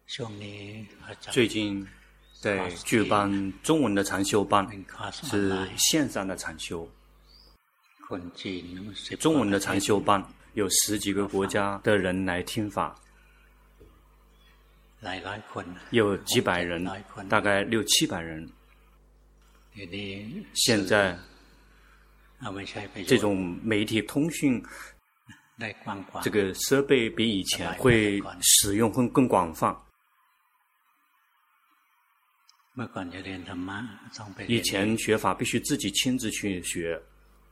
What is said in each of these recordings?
最近在举办中文的禅修班，是线上的禅修。中文的禅修班有10几个国家的人来听法，有几百人，大概600、700人。现在这种媒体通讯这个设备比以前会使用会更广泛。以前学法必须自己亲自去学，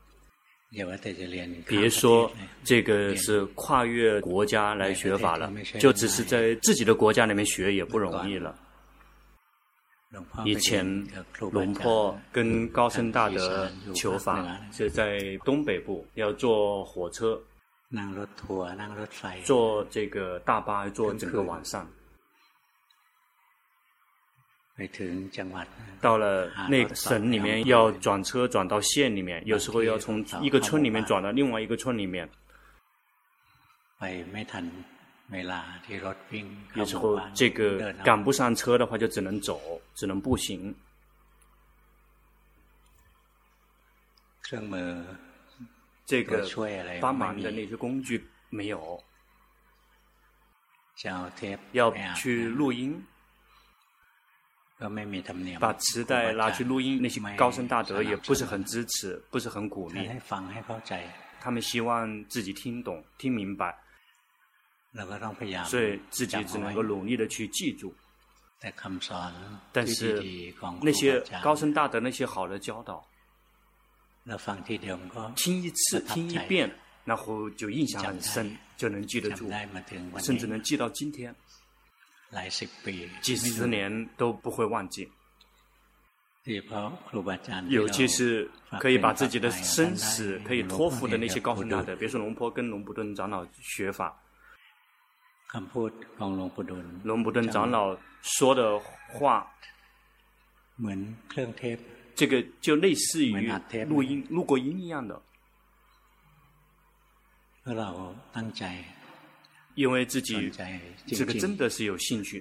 别说这个是跨越国家来学法了，就只是在自己的国家里面学也不容易了。以前龙坡跟高僧大德求法是在东北部，要坐火车，坐这个大巴，坐整个晚上。到了那个省里面，要转车转到县里面，有时候要从一个村里面转到另外一个村里面。有时候这个赶不上车的话，就只能走，只能步行。这个帮忙的那些工具没有，要去录音。把磁带拿去录音，那些高僧大德也不是很支持，不是很鼓励。他们希望自己听懂、听明白，所以自己只能够努力的去记住。但是那些高僧大德那些好的教导，听一次、听一遍，然后就印象很深，就能记得住，甚至能记到今天。几十年都不会忘记，尤其是可以把自己的生死可以托付的那些高僧大德，比如说龙坡跟龙普顿长老学法，龙普顿长老说的话，这个就类似于录过音一样的。因为自己这个真的是有兴趣。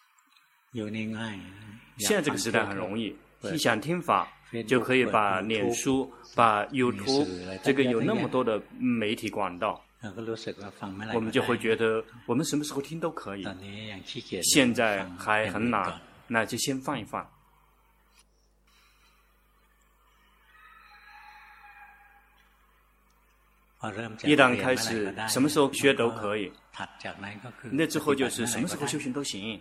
现在这个时代很容易，你想听法就可以把脸书、把 YouTube 这个有那么多的媒体管道，我们就会觉得我们什么时候听都可以。现在还很难，那就先放一放。一旦开始，什么时候学都可以。那之后就是什么时候修行都行。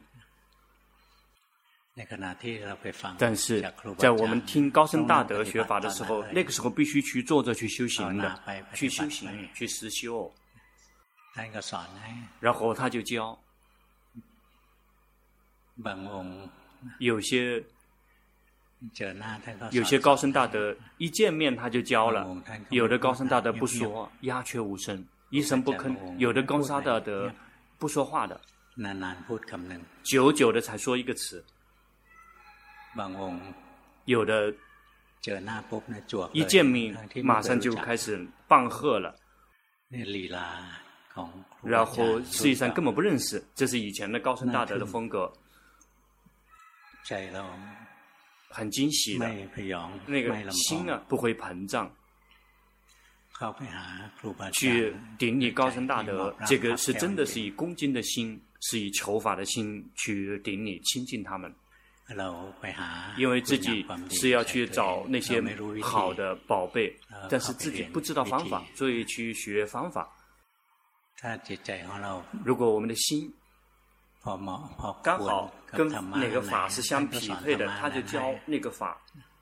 但是在我们听高僧大德学法的时候，那个时候必须去坐着去修行的，去修行，去实修。然后他就教，有些高僧大德一见面他就教了，有的高僧大德不说，鸦雀无声，一声不吭；有的高僧大德不说话的，久久的才说一个词；有的一见面马上就开始棒喝了，然后实际上根本不认识，这是以前的高僧大德的风格。很惊喜的，那个心呢不会膨胀，去顶礼高僧大德，这个是真的是以恭敬的心，是以求法的心去顶礼亲近他们。因为自己是要去找那些好的宝贝，但是自己不知道方法，所以去学方法。如果我们的心刚好跟哪个法是相匹配的，他就教那个法。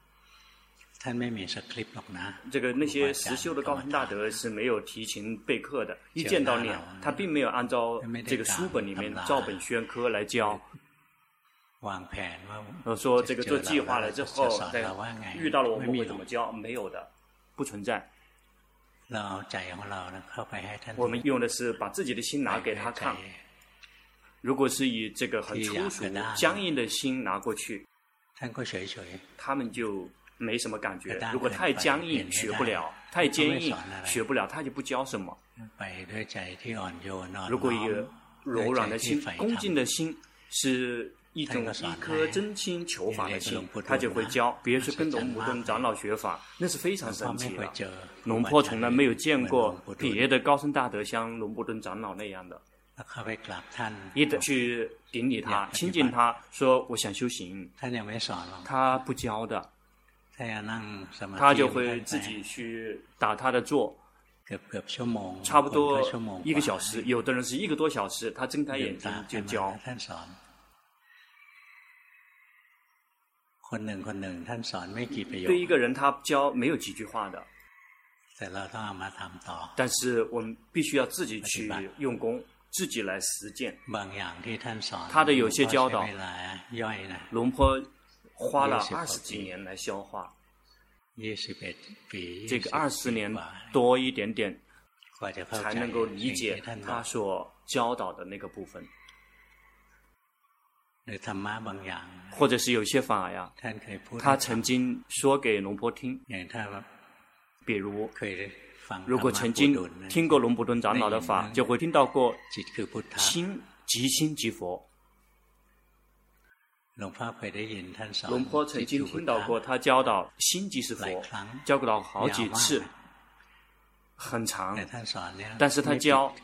这个那些实修的高僧大德是没有提琴备课的，一见到脸，他并没有按照这个书本里面照本宣科来教。说这个做计划了之后，遇到了我们会怎么教？没有的，不存在。我们用的是把自己的心拿给他看。如果是以这个很粗俗、僵硬的心拿过去，他们就没什么感觉。如果太僵硬，学不了；太坚硬，学不了，他就不教什么。如果以柔软的心、恭敬的心是一颗真心求法的心，他就会教。比如说跟龙普顿长老学法，那是非常神奇的。龙婆从来没有见过别的高僧大德像龙普顿长老那样的。一直去顶礼他，亲近他，说我想修行，他不教的，他就会自己去打他的坐，差不多1个小时，有的人是1个多小时，他睁开眼睛就教。对一个人他教没有几句话的，但是我们必须要自己去用功，自己来实践。他的有些教导，龙婆花了20几年来消化，这个20年多一点点，才能够理解他所教导的那个部分。或者是有些法呀，他曾经说给龙婆听，比如如果曾经听过龙普顿长老的法，就会听到过心即心即佛。龙婆曾经听到过他教导心即是佛，教导好几次，很长，但是他教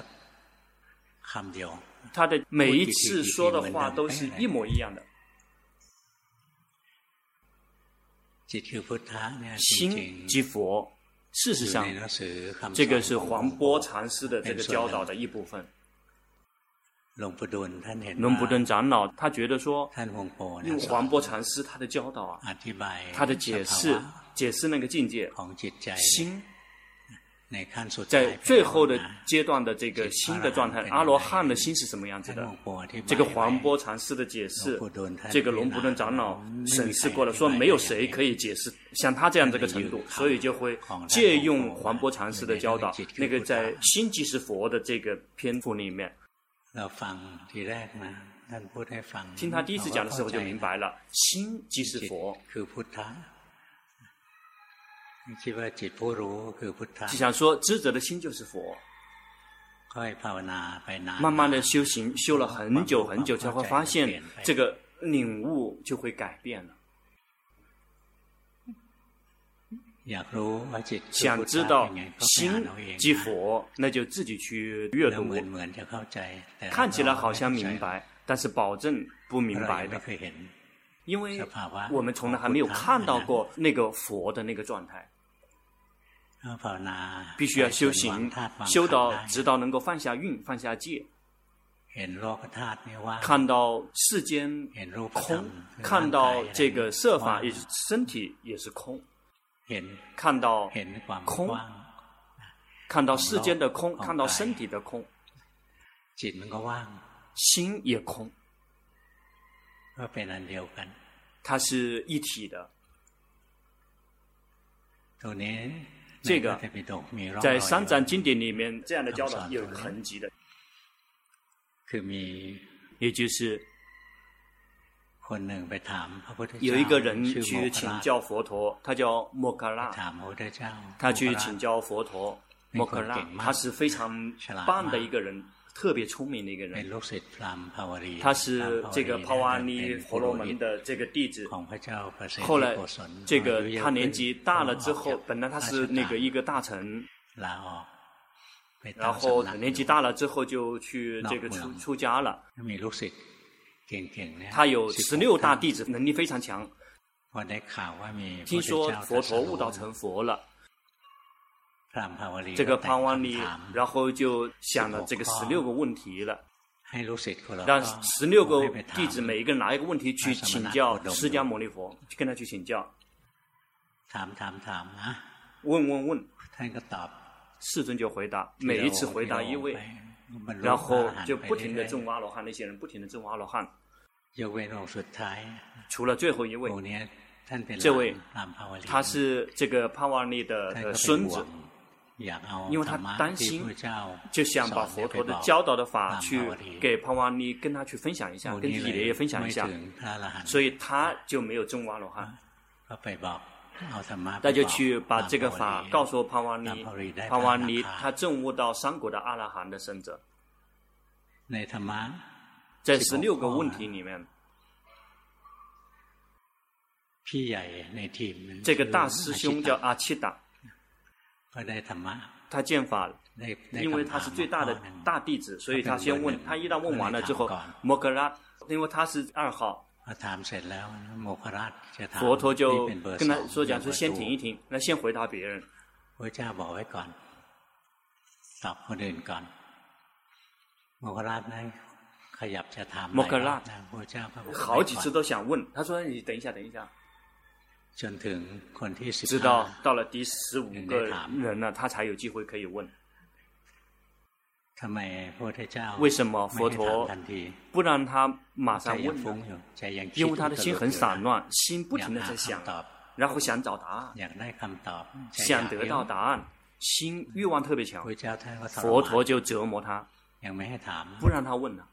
他的每一次说的话都是一模一样的。心即佛，事实上，这个是黄波禅师的这个教导的一部分。龙普顿长老他觉得说，用黄波禅师他的教导啊，他的解释那个境界，心在最后的阶段的这个心的状态，阿罗汉的心是什么样子的？这个黄波禅师的解释，这个龙普顿长老审视过了，说没有谁可以解释像他这样这个程度，所以就会借用黄波禅师的教导，那个在心即是佛的这个篇幅里面。听他第一次讲的时候就明白了，心即是佛。就想说知者的心就是佛，慢慢的修行，修了很久很久，才会发现这个领悟就会改变了。想知道心即佛，那就自己去阅读，看起来好像明白，但是保证不明白的，因为我们从来还没有看到过那个佛的那个状态。必须要修行，修到直到能够放下蕴，放下戒，看到世间空，看到这个色法也身体也是空，看到空，看到世间的空，看到身体的空，心也空，它是一体的。这个在三藏经典里面，这样的教导有痕迹的，也就是有一个人去请教佛陀，他叫莫克拉，他去请教佛陀，莫克拉他是非常棒的一个人，特别聪明的一个人，他是这个帕瓦尼婆罗门的这个弟子。后来这个他年纪大了之后，本来他是那个一个大臣，然后年纪大了之后就去这个出家了。他有16大弟子，能力非常强。听说佛陀悟道成佛了，这个帕瓦尼然后就想了这个16个问题了，让16个弟子每一个人拿一个问题去请教释迦牟尼佛，跟他去请教，问，世尊就回答，每一次回答一位，然后就不停的证阿罗汉，那些人不停的证阿罗汉，除了最后一位，这位他是这个帕瓦尼的孙子，因为他担心，就想把佛陀的教导的法去给帕瓦尼跟他去分享一下，跟自己爷爷分享一下，所以他就没有证阿罗汉，他就去把这个法告诉帕瓦尼，帕瓦尼他证悟到3果的阿拉含的圣者。 在16个问题里面，这个大师兄叫阿切达，他见法了，因为他是最大的大弟子，所以他先问。他一旦问完了之后，摩诃拉，因为他是2号，佛陀就跟他说讲说先停一停，那先回答别人。摩诃拉好几次都想问，他说你等一下，直到到了第15个人了，他才有机会可以问。为什么佛陀不让他马上问呢？因为他的心很散乱，心不停地在想，然后想找答案，想得到答案，心欲望特别强。佛陀就折磨他，不让他问了。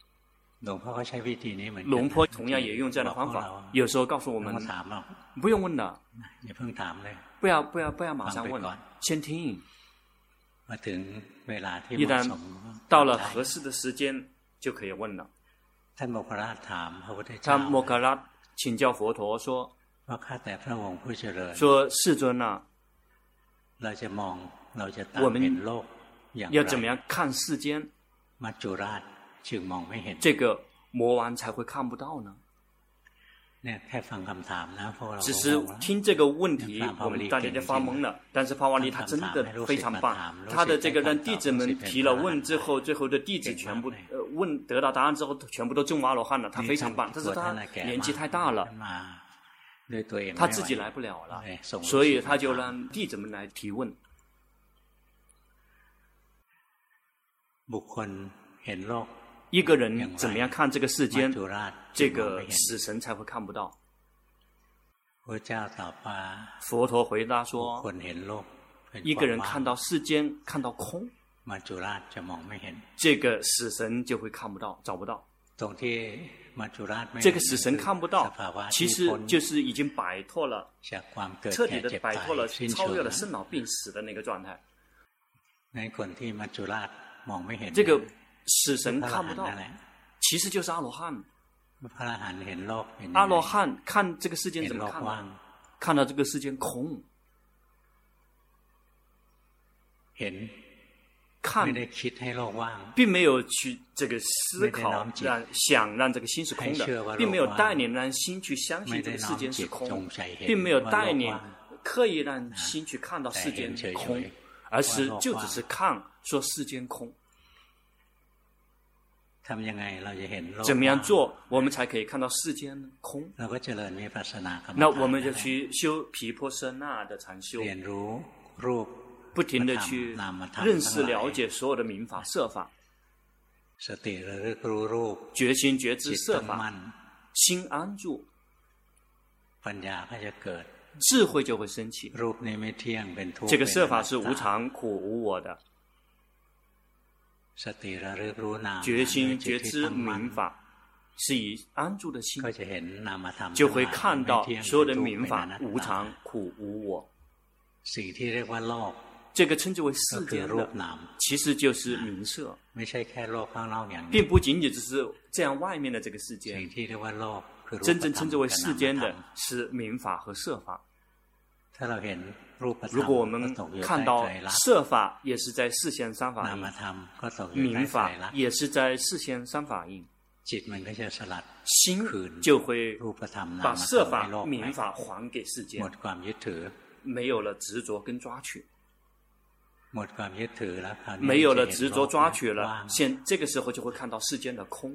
龙坡同样也用这样的方法，有时候告诉我们不用问了，不要马上问，先听。一旦到了合适的时间，就可以问了。他摩诃拉请教佛陀说：“世尊啊，我们要怎么样看世间？这个魔王才会看不到呢？”只是听这个问题，我们大家就发懵了。但是帕瓦利他真的非常棒，他的这个让弟子们提了问之后，最后的弟子全部问得到答案之后，全部都证阿罗汉了。他非常棒，但是他年纪太大了，他自己来不了了，所以他就让弟子们来提问。一个人怎么样看这个世间，这个死神才会看不到。佛陀回答说，一个人看到世间，看到空，这个死神就会看不到，找不到。这个死神看不到，其实就是已经摆脱了，彻底的摆脱了，超越了生老病死的那个状态。这个死神看不到，其实就是阿罗汉。阿罗汉看这个世间怎么看呢？看到这个世间空，看并没有去这个思考，想让这个心是空的，并没有带领让心去相信这个世间是空，并没有带领刻意让心去看到世间空，而是就只是看说世间空。怎么样做，我们才可以看到世间空？那我们就去修毗婆舍那的禅修，不停地去认识了解所有的名法色法，觉心觉知色法，心安住，智慧就会升起。这个色法是无常苦无我的，觉心觉知名法是以安住的心，就会看到所有的名法无常苦无我。这个称之为世间的，其实就是名色，并不仅仅只是这样外面的这个世间。真正称之为世间的是名法和色法。如果我们看到色法也是在四现三法印，名法也是在四现三法印，心就会把色法、名法还给世间，没有了执着跟抓取，没有了执着抓取了，这个时候就会看到世间的空。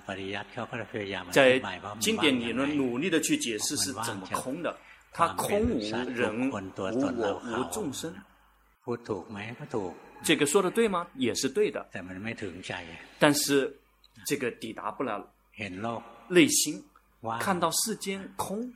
在经典理论努力的去解释是怎么空的。它空无人，无我，无众生。这个说的对吗？也是对的。但是这个抵达不了内心，看到世间空。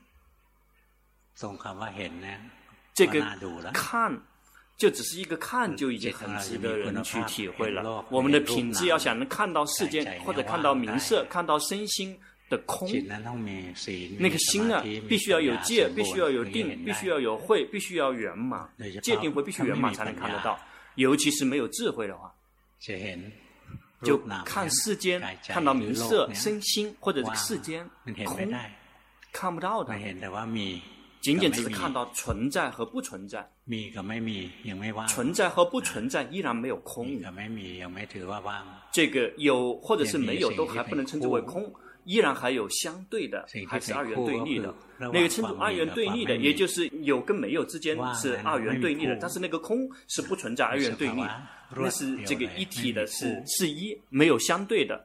这个看，就只是一个看，就已经很值得人去体会了。我们的品质要想能看到世间，或者看到名色，看到身心的空，那个心啊，必须要有戒，必须要有定，必须要有慧，必须要圆满。戒定慧必须圆满才能看得到。尤其是没有智慧的话， 就看世间，看到名色、身心或者这个世间空，看不到的，仅仅只是看到存在和不存在。存在和不存在依然没有空。这个有或者是没有都还不能称之为空，依然还有相对的，还是二元对立的。那个称作二元对立的，也就是有跟没有之间是二元对立的，但是那个空是不存在二元对立，那是这个一体的，是一，没有相对的。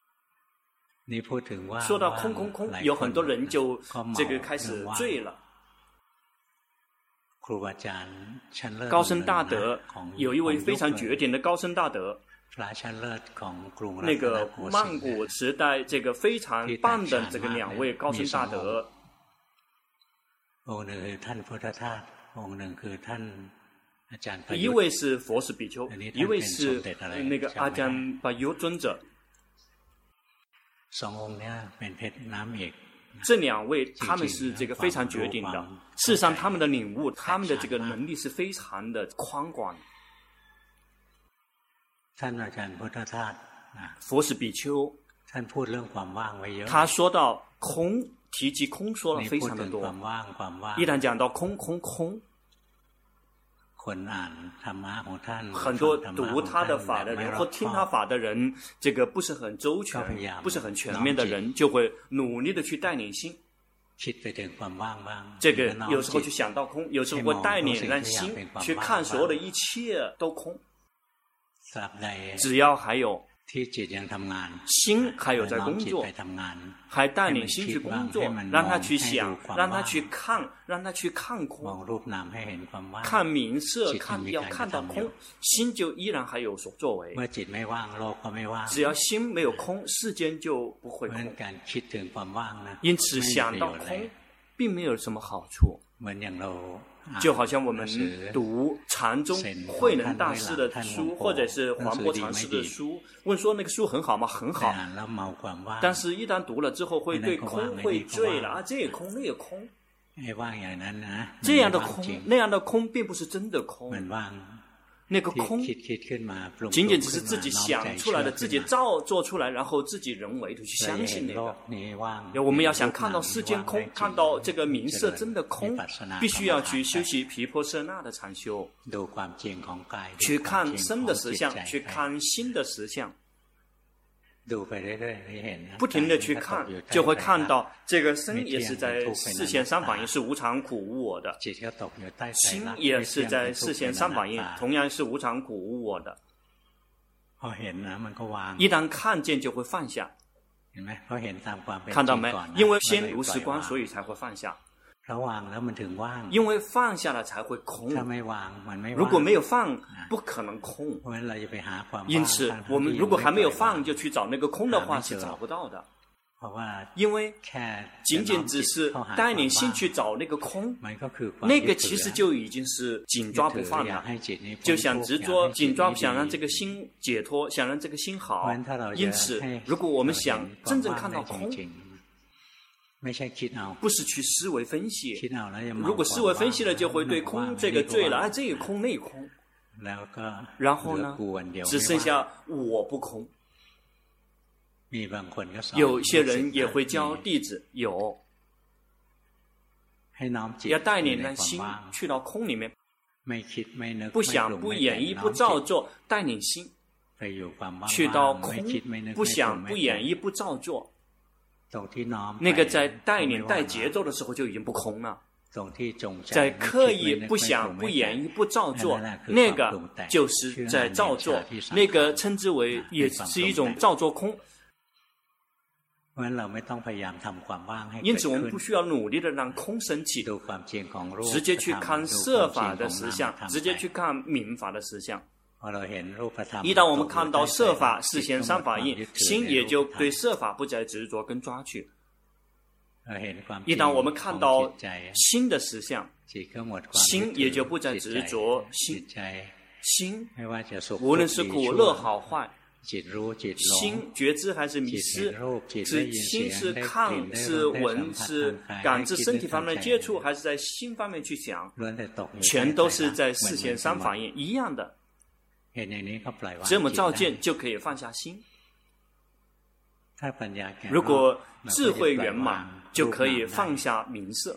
说到空空空，有很多人就这个开始醉了。高僧大德有一位非常绝顶的高僧大德，那个曼谷时代这个非常棒的这个两位高僧大德，一位是佛氏比丘，一位是那个阿姜巴尤尊者。这两位他们是这个非常绝顶的，事实上他们的领悟，他们的这个能力是非常的宽广。佛氏比丘他说到空，提及空说了非常的多。一旦讲到空空空，很多读他的法的人或听他法的人，这个不是很周全，不是很全面的人，就会努力的去带领心。这个有时候去想到空，有时候会带领让心去看所有的一切都空。只要还有心还有在工作，还带领心去工作，让他去想，让他去看，让他去看空，看名色，要看到空，心就依然还有所作为。只要心没有空，世间就不会空。因此想到空并没有什么好处。就好像我们读禅宗慧能大师的书，或者是黄檗禅师的书，问说那个书很好吗？很好。但是一旦读了之后，会对空会醉了啊，这也空，那也空。这样的空，那样的空，并不是真的空。那个空，仅仅只是自己想出来的，自己造作出来，然后自己人为的去相信那个。我们要想看到世间空，看到这个名色真的空，必须要去修习毗婆舍那的禅修，去看身的实相，去看心的实相。不停的去看，就会看到这个身也是在四现三反应，是无常苦无我的；心也是在四现三反应，同样是无常苦无我的。一旦看见就会放下，看到没？因为先如是观，所以才会放下。因为放下了才会空，如果没有放，不可能空。因此，我们如果还没有放就去找那个空的话，是找不到的。因为仅仅只是带领心去找那个空，那个其实就已经是紧抓不放了，就想执着紧抓，想让这个心解脱，想让这个心好。因此，如果我们想真正看到空，不是去思维分析，如果思维分析了，就会对空这个醉了，啊，这个空那空，然后呢，只剩下我不空。有些人也会教弟子，要带领让心去到空里面，不想不演绎不造作，带领心去到空，不想不演绎不造作。那个在带领带节奏的时候就已经不空了，在刻意不想不演绎不造作，那个就是在造作，那个称之为也是一种造作空。因此我们不需要努力的让空升起，直接去看色法的实相，直接去看名法的实相。一旦我们看到色法四现三法印，心也就对色法不再执着跟抓取。一旦我们看到心的实相，心也就不再执着。心无论是苦乐好坏，心觉知还是迷失，心是看是闻是感知身体方面接触，还是在心方面去想，全都是在四现三法印一样的。 这么照见就可以放下心。如果智慧圆满，就可以放下名色。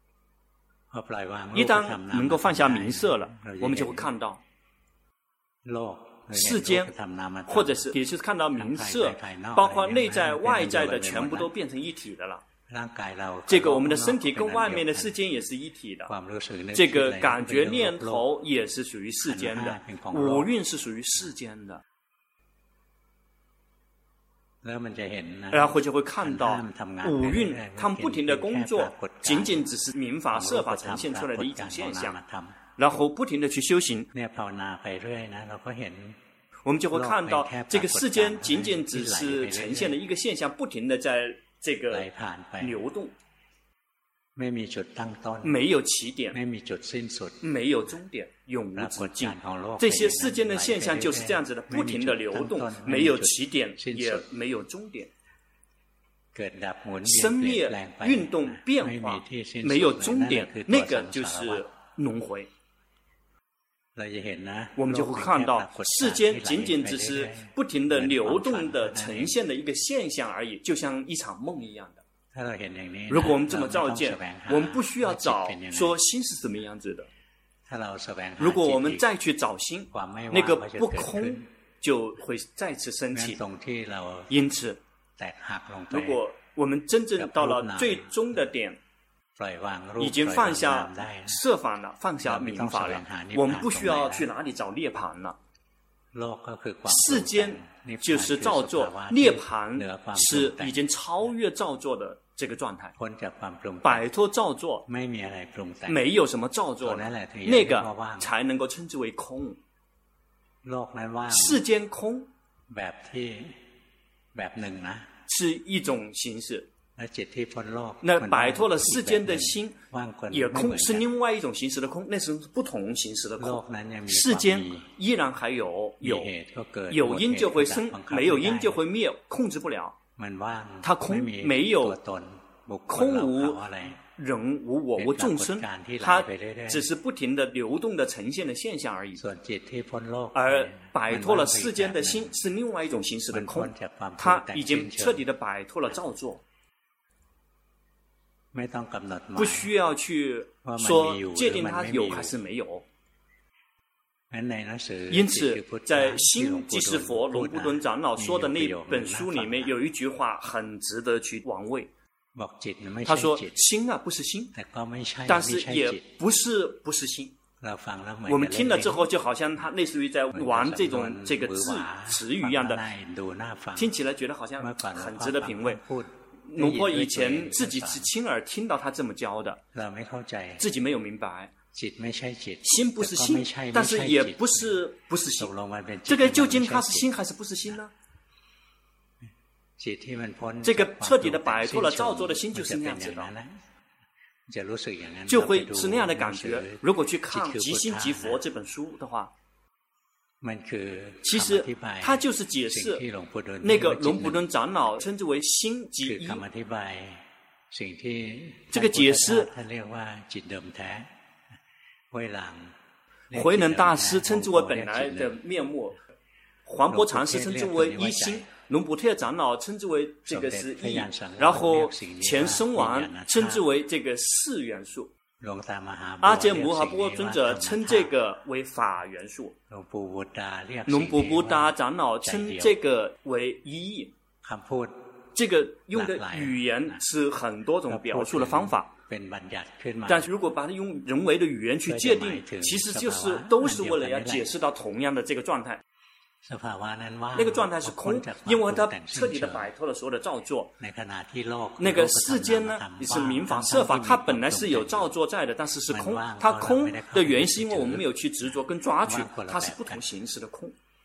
一旦能够放下名色了，我们就会看到世间，或者是也就是看到名色，包括内在外在的全部都变成一体的了。这个我们的身体跟外面的世间也是一体的，这个感觉念头也是属于世间的，五蕴是属于世间的。然后就会看到五蕴他们不停的工作，仅仅只是民法设法呈现出来的一种现象，然后不停的去修行，我们就会看到这个世间仅仅只是呈现的一个现象，不停的在这个流动，没有起点，没有终点，永无止境。这些世间的现象就是这样子的，不停的流动，没有起点，也没有终点。生灭、运动、变化，没有终点，那个就是轮回。我们就会看到世间仅仅只是不停的流动的呈现的一个现象而已，就像一场梦一样的。如果我们这么照见，我们不需要找说心是什么样子的。如果我们再去找心，那个不空就会再次升起。因此，如果我们真正到了最终的点，已经放下设法了，放下名法了，我们不需要去哪里找涅槃了。世间就是造作，涅槃是已经超越造作的这个状态，摆脱造作，没有什么造作，那个才能够称之为空。世间空是一种形式，那摆脱了世间的心也空，是另外一种形式的空，那是不同形式的空。世间依然还有因就会生，没有因就会灭，控制不了。它空，没有空，无人无我无众生，它只是不停的流动的呈现的现象而已。而摆脱了世间的心是另外一种形式的空，它已经彻底的摆脱了造作。不需要去说界定它有还是没有。因此在心即是佛龙布顿长老说的那本书里面有一句话很值得去玩味，他说心啊不是心，但是也不是心。我们听了之后就好像他类似于在玩这个词语一样的，听起来觉得好像很值得品味。龙婆以前自己是亲耳听到他这么教的，自己没有明白。心不是心，但是也不是心。这个究竟它是心还是不是心呢？这个彻底的摆脱了造作的心就是那样子的，就会是那样的感觉。如果去看《即心即佛》这本书的话，其实它就是解释那个龙布顿长老称之为心即一。这个解释慧能大师称之为本来的面目，黄伯禅师称之为一心，龙普特长老称之为这个是一，然后钱僧王称之为这个四元素，阿杰摩哈波尊者称这个为法元素，龙普布达长老称这个为一义。这个用的语言是很多种表述的方法，但是如果把它用人为的语言去界定，其实就是都是为了要解释到同样的这个状态。那个状态是空，因为它彻底的摆脱了所有的造作。那个世间呢，也是民法设法，它本来是有造作在的，但是是空。它空的原因是因为我们没有去执着跟抓取，它是不同形式的空。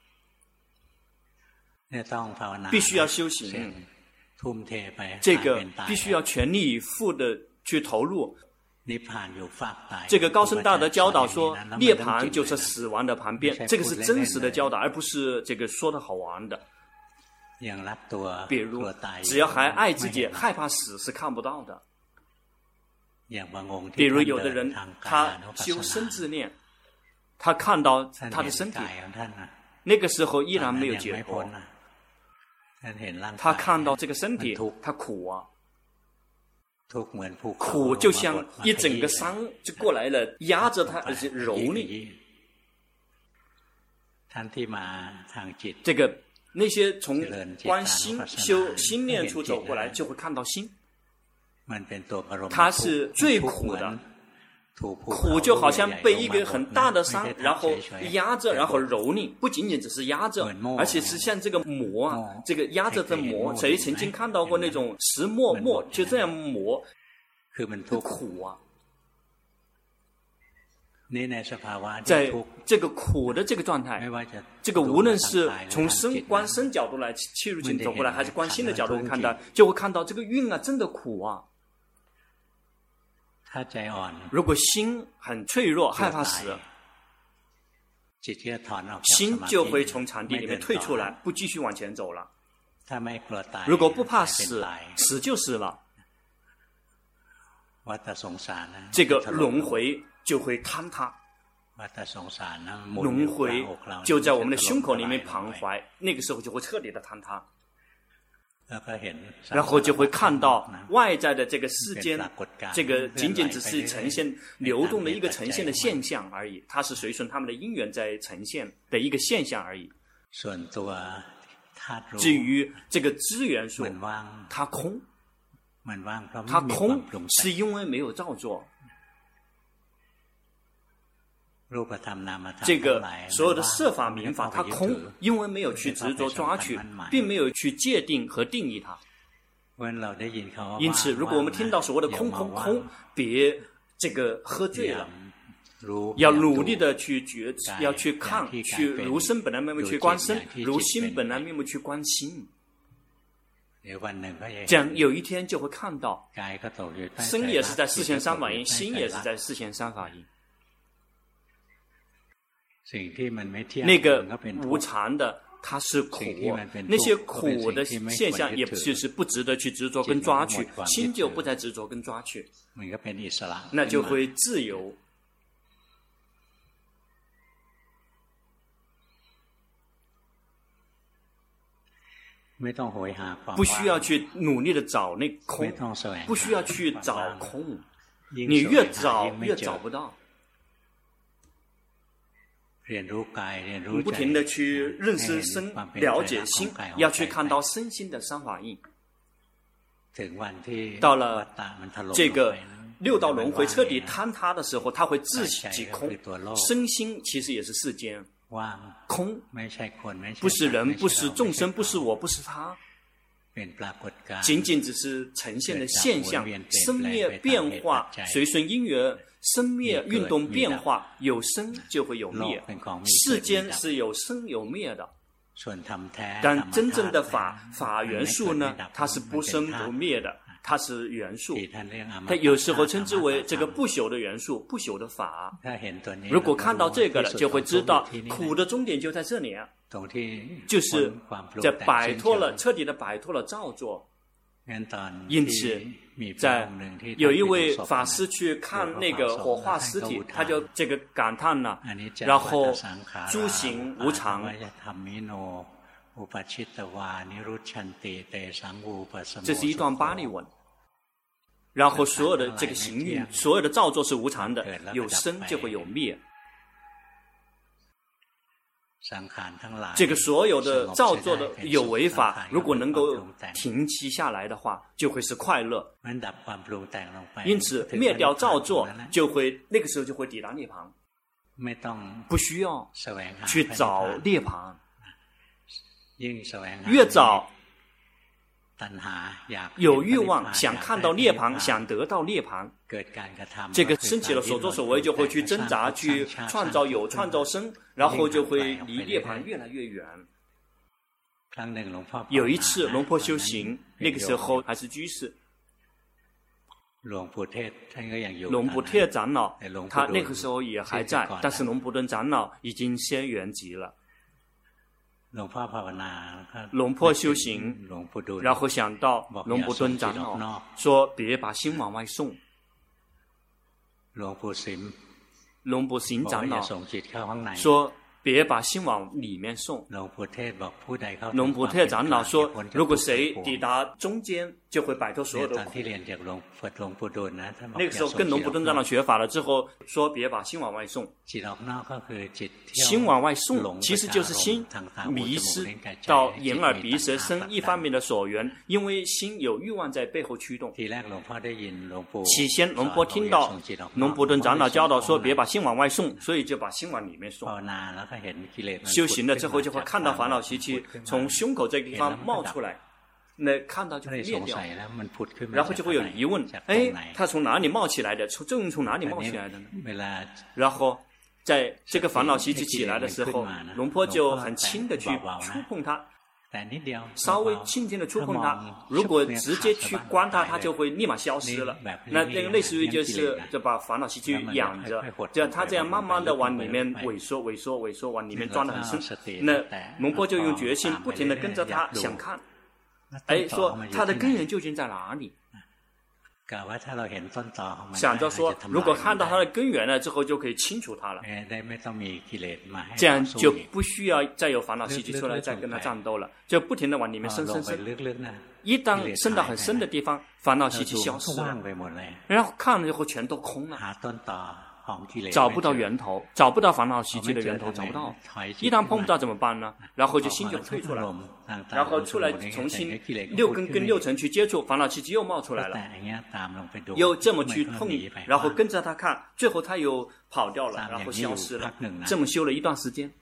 必须要修行，这个必须要全力以赴的去投入。这个高僧大德教导说，涅槃就是死亡的旁边，这个是真实的教导，而不是这个说的好玩的。比如，只要还爱自己，害怕死是看不到的。比如有的人，他修身自念，他看到他的身体， 那个时候依然没有解脱。他看到这个身体，他苦啊，苦就像一整个山就过来了，压着他，而且蹂躏。这个那些从观心修心念处走过来，就会看到心，它是最苦的。苦就好像被一个很大的山，然后压着，然后蹂躏，不仅仅只是压着，而且是像这个磨啊，这个压着的磨。谁曾经看到过那种石磨就这样磨，苦啊！在这个苦的这个状态，这个无论是从观身角度来切入进走过来，还是观心的角度看到，就会看到这个运啊，真的苦啊！如果心很脆弱，害怕死，心就会从场地里面退出来，不继续往前走了。如果不怕死，死就死了。这个轮回就会坍塌，轮回就在我们的胸口里面徘徊，那个时候就会彻底的坍塌。然后就会看到外在的这个世间，这个仅仅只是呈现流动的一个呈现的现象而已，它是随顺他们的因缘在呈现的一个现象而已。至于这个资源数，它空，它空是因为没有造作。这个所有的色法名法它空，因为没有去执着抓取，并没有去界定和定义它。因此如果我们听到所谓的空空空，别这个喝醉了，要努力的去觉知，要去看，去如身本来面目去观身，如心本来面目去观心。这样有一天就会看到身也是在四现三法印，心也是在四现三法印。那个无常的它是苦，那些苦的现象也就是不值得去执着跟抓取，心就不再执着跟抓取，那就会自由。不需要去努力的找那空，不需要去找空，你越找越找不到。不停地去认识身，了解心，要去看到身心的三法印。到了这个六道轮回彻底坍塌的时候，它会自己空。身心其实也是世间空，不是人，不是众生，不是我，不是他，仅仅只是呈现的现象，生灭变化，随顺因缘。生灭运动变化，有生就会有灭，世间是有生有灭的。但真正的法元素呢，它是不生不灭的，它是元素，它有时候称之为这个不朽的元素，不朽的法。如果看到这个了，就会知道苦的终点就在这里啊，就是在摆脱了，彻底的摆脱了造作。因此在有一位法师去看那个火化尸体，他就这个感叹了，然后诸行无常，这是一段巴利文。然后所有的这个行运，所有的造作是无常的，有生就会有灭。这个所有的造作的有为法，如果能够停息下来的话，就会是快乐。因此灭掉造作，就会那个时候就会抵达涅槃，不需要去找涅槃。越早有欲望想看到涅槃，想得到涅槃，这个升起了所作所为，就会去挣扎，去创造有，创造生，然后就会离涅槃越来越远。有一次龙婆修行，那个时候还是居士，龙普特长老他那个时候也还在，但是龙普顿长老已经先圆寂了。龙婆修行，然后想到龙普顿长老说别把心往外送。龙普行长老说别把心往里面送。龙普特长老说，如果谁抵达中间，就会摆脱所有的苦。那个时候跟龙普顿长老学法了之后，说别把心往外送。心往外送，其实就是心迷失到眼耳鼻舌身一方面的所缘，因为心有欲望在背后驱动。起先龙婆听到龙普顿长老教导说别把心往外送，所以就把心往里面送。修行了之后就会看到烦恼习气从胸口这个地方冒出来，那看到就会灭掉，然后就会有疑问，它从哪里冒起来的？从哪里冒起来的呢？然后在这个烦恼习气起来的时候，龙婆就很轻的去触碰它，稍微轻轻的触碰它，如果直接去关它，它就会立马消失了。那个类似于就是就把烦恼习气养着，这样它这样慢慢的往里面萎缩，往里面钻得很深。那龙婆就用决心不停的跟着它想看，说它的根源究竟在哪里？想着说，如果看到它的根源了之后，就可以清除它了，这样就不需要再有烦恼习气出来再跟它战斗了，就不停的往里面深。一旦深到很深的地方，烦恼习气消失了，然后看了以后全都空了，找不到源头，找不到烦恼习气的源头，找不到。一旦碰不到怎么办呢？然后就心就退出来，然后出来重新六根跟六尘去接触，烦恼习气又冒出来了，又这么去碰，然后跟着他看，最后他又跑掉了，然后消失了。这么修了一段时间，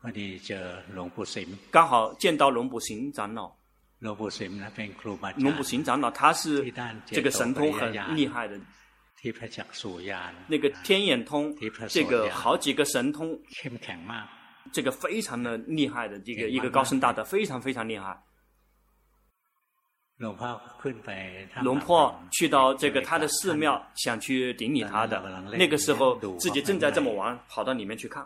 刚好见到龙普行长老。龙普行长老他是这个神通很厉害的。那个天眼通，这个好几个神通，这个非常的厉害的一个高僧大德，非常非常厉害。龙婆去到这个他的寺庙，想去顶礼他的，那个时候自己正在这么玩，跑到里面去看。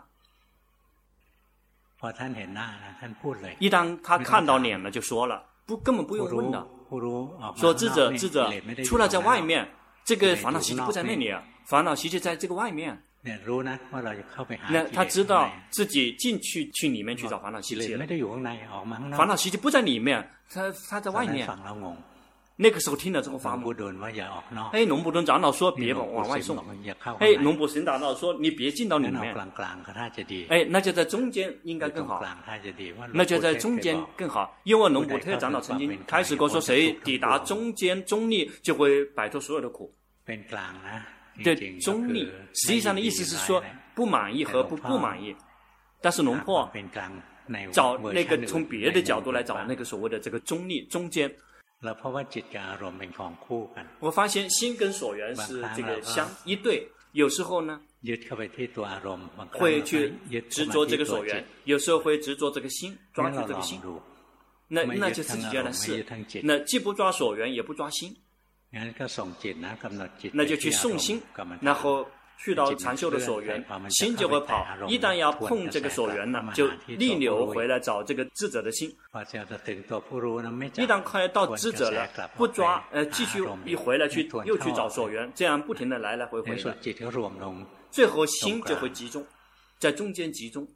一旦他看到脸了，就说了，根本不用问的，说智者出来在外面。这个烦恼习气不在那里啊，烦恼习气在这个外面。那他知道自己进去里面去找烦恼习气了，烦恼习气不在里面，他在外面。那个时候听了之后发懵。龙普顿长老说别往外送。龙普行长老说你别进到里面。那就在中间应该更好。那就在中间更好，因为龙普特长老曾经开始过说，谁抵达中间中立就会摆脱所有的苦。对，中立实际上的意思是说不满意和不满意，但是龙婆找那个从别的角度来找那个所谓的这个中立中间。我发现心跟所缘是这个相一对，有时候呢会去执着这个所缘，有时候会执着这个心，抓住这个心，那就自己就来试，那既不抓所缘也不抓心，那就去诵心，然后去到禅修的所缘，心就会跑。一旦要碰这个所缘呢，就逆流回来找这个智者的心。一旦快到智者了，不抓，继续一回来又去找所缘，这样不停的来回回的，最后心就会集中，在中间集中，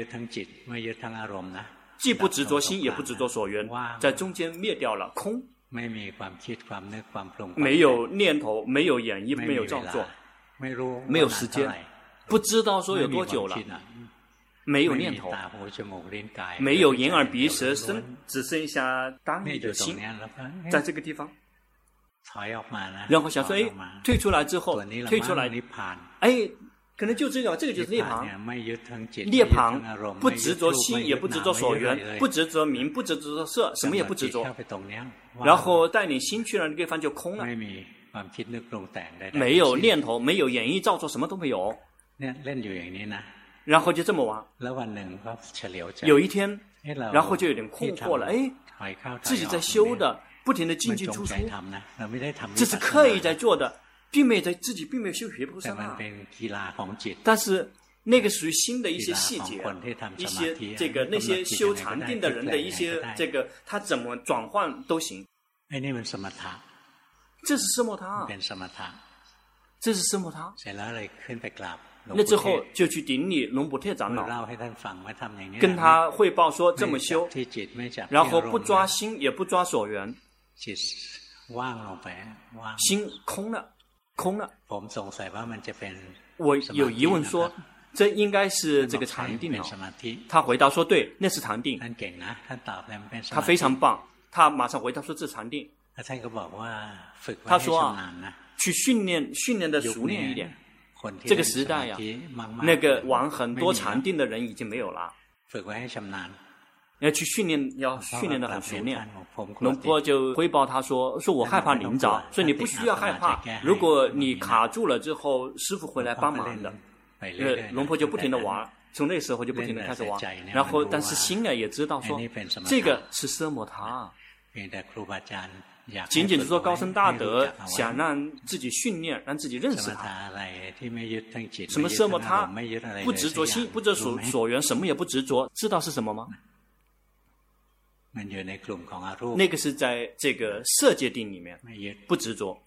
既不执着心，也不执着所缘，在中间灭掉了空，没有念头，没有演绎，没有造作。没有时间，不知道说有多久了，没有念头，没有眼耳鼻舌身，只剩下单一的心，在这个地方。然后想说，退出来之后，可能就这个就是涅槃。涅槃不执着心，也不执着所缘，不执着名，不执着色，什么也不执着。然后带你心去了，那个地方就空了。没有念头，没有演绎造作，什么都没有。然后就这么玩。有一天，然后就有点困惑了，自己在修的，不停的进进出出，这是刻意在做的，自己并没有修学菩萨啊。但是那个属于心的一些细节，一些那些修禅定的人的一些他怎么转换都行。这是奢摩他， 这是奢摩他。那之后就去顶礼龙普特长老，跟他汇报说这么修，然后不抓心也不抓所缘，心空了，空了。我有疑问说，这应该是这个禅定哦。他回答说对，那是禅定。他非常棒，他马上回答说这是禅定。他说啊，去训练的熟练一点。这个时代呀，那个玩很多禅定的人已经没有了。要去训练的很熟练。龙婆就汇报他说我害怕灵着，所以你不需要害怕。如果你卡住了之后，师父会来帮忙的。龙婆就不停地玩，从那时候就不停地开始玩。然后，但是心啊也知道说，这个是奢摩他。仅仅是说高僧大德想让自己训练，让自己认识他。什么奢摩他？不执着心，不执着所缘，什么也不执着，知道是什么吗？那个是在这个色界定里面，不执着。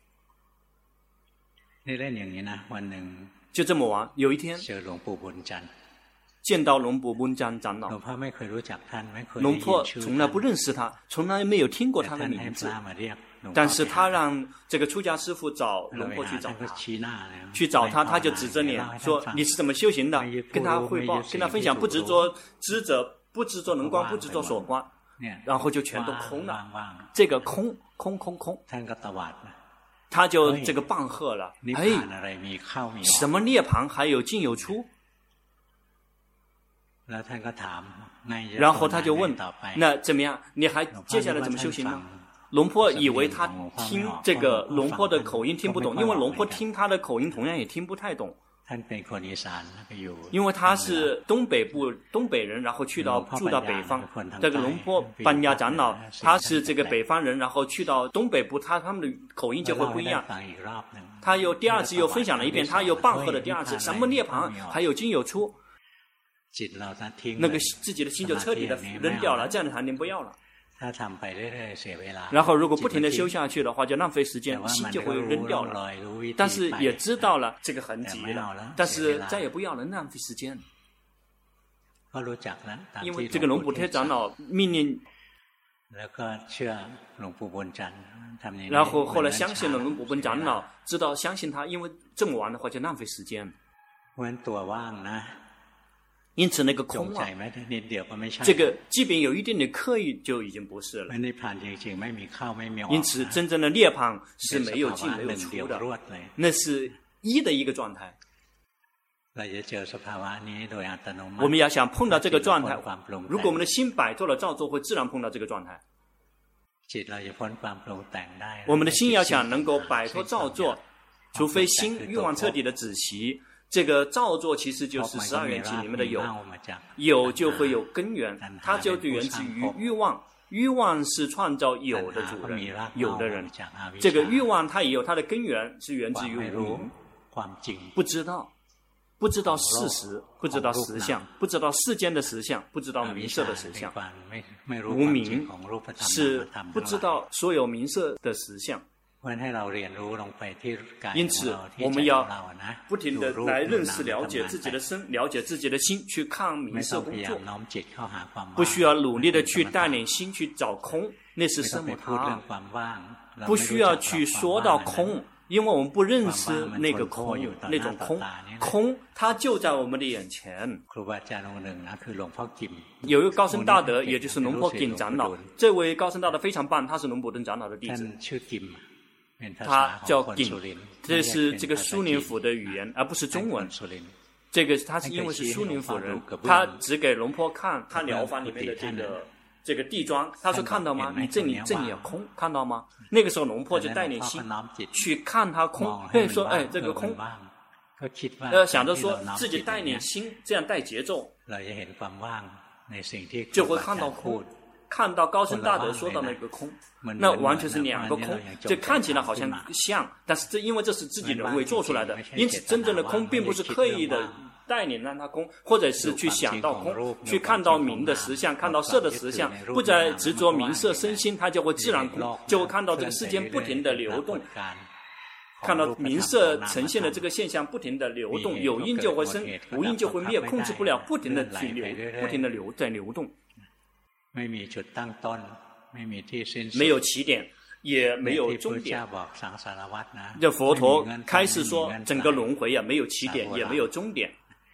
就这么玩。有一天见到龙普本瞻长老，龙婆从来不认识他，从来没有听过他的名字，但是他让这个出家师父找龙婆去找他，他就指着脸说你是怎么修行的，跟他汇报，跟他分享，不执着知者，不执着能观，不执着所观，然后就全都空了。这个空，他就这个棒喝了，什么涅槃还有进有出？然后他就问，那怎么样？你还接下来怎么修行呢？龙婆以为他听这个龙婆的口音听不懂，因为龙婆听他的口音同样也听不太懂。因为他是东北人，然后住到北方。这个龙婆班牙长老他是这个北方人，然后去到东北部，他们的口音就会不一样。他又第二次又分享了一遍，他又棒喝了第二次，什么涅槃还有进有出。那个自己的心就彻底的扔掉了，这样的禅定不要了。然后如果不停的修下去的话，就浪费时间，心就会扔掉了。但是也知道了这个痕迹了，但是再也不要了，浪费时间。因为这个龙普特长老命令，然后后来相信了龙普本长老，知道相信他，因为这么玩的话就浪费时间。因此那个空啊，这个即便有一定的刻意就已经不是了。因此真正的涅槃是没有进没有出的，那是一的一个状态。我们要想碰到这个状态，如果我们的心摆脱了造作，会自然碰到这个状态。我们的心要想能够摆脱造作，除非心欲望彻底的止息。这个造作其实就是12缘起里面的有就会有根源，它就源自于欲望。欲望是创造有的主人，有的人。这个欲望它也有它的根源，是源自于无明，不知道事实，不知道实相，不知道世间的实相，不知道名色的实相。无明是不知道所有名色的实相。因此我们要不停地来认识了解自己的身，了解自己的心，去看名色工作，不需要努力的去带领心去找空，那是奢摩他。不需要去说到空，因为我们不认识那个空，那种空它就在我们的眼前。有一个高僧大德，也就是龙婆景长老，这位高僧大德非常棒，他是龙普顿长老的弟子，他叫景，这是这个苏林府的语言，而不是中文。这个他是因为是苏林府人，他只给龙婆看他疗法里面的这个地桩，他说看到吗？你这里有空，看到吗？那个时候龙婆就带领心去看他空，说这个空，想着说自己带领心这样带节奏，就会看到空。看到高僧大德说到那个空，那完全是两个空，这看起来好像像，但是因为这是自己人为做出来的，因此真正的空并不是刻意的带领让它空，或者是去想到空，去看到名的实相，看到色的实相，不再执着名色身心，它就会自然空，就会看到这个世间不停的流动。 看到名色呈现的这个现象不停的流动，有因就会生，无因就会灭，控制不了，不停的去流，不停的在流动，没有起点，也没有终点。这佛陀开始说，整个轮回没有起点，也没有终点，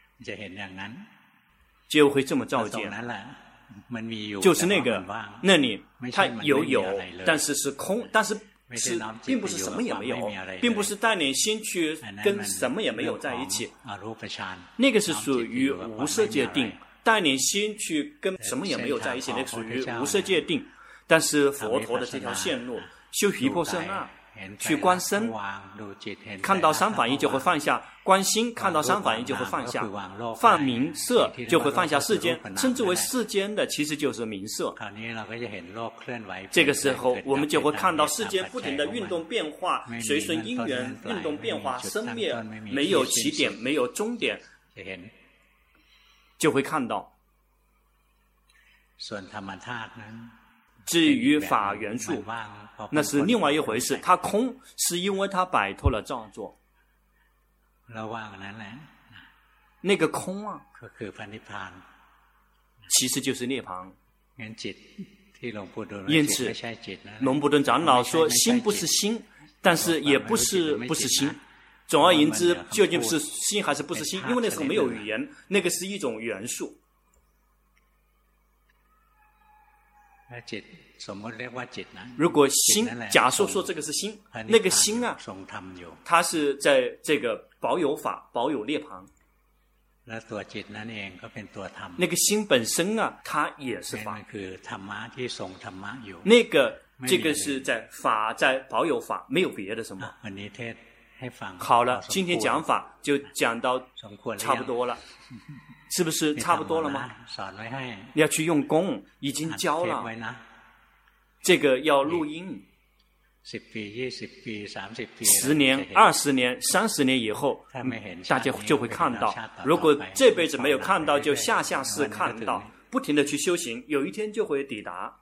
就会这么照见。就是那里它有，但是是空，但是并不是什么也没有，并不是带领心去跟什么也没有在一起，那个是属于无色界定，带领心去跟什么也没有在一起，那个属于无色界定。但是佛陀的这条线路，修毗婆舍那，去观身，看到三法印就会放下；观心，看到三法印就会放下；放名色就会放下世间，称之为世间的其实就是名色。这个时候，我们就会看到世间不停的运动变化，随顺因缘运动变化，生灭没有起点，没有终点，就会看到。至于法元素，那是另外一回事。它空，是因为它摆脱了造作。那个空啊，其实就是涅槃。因此，龙布顿长老说，心不是心，但是也不是心。总而言之，究竟是心还是不是心？因为那时候没有语言，那个是一种元素。如果心，假设说这个是心，那个心啊，它是在这个保有法，保有涅槃。那个心本身啊，它也是法。这个是在法，在保有法，没有别的什么。好了，今天讲法就讲到差不多了。是不是差不多了吗？要去用功，已经教了。这个要录音。10年、20年、30年以后，大家就会看到。如果这辈子没有看到，就下世看到，不停的去修行，有一天就会抵达。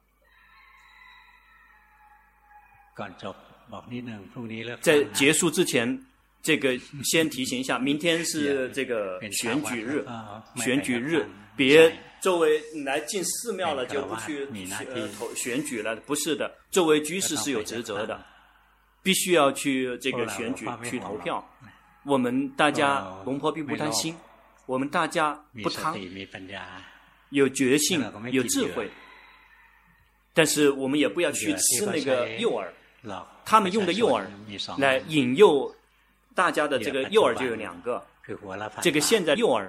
在结束之前，这个先提醒一下，明天是这个选举日，别周围来进寺庙了就不去选举了，不是的，作为居士是有职责的，必须要去这个选举去投票。我们大家龙婆并不担心，我们大家不贪，有觉性有智慧，但是我们也不要去吃那个诱饵，他们用的诱饵来引诱大家的这个诱饵就有2个，这个现在诱饵，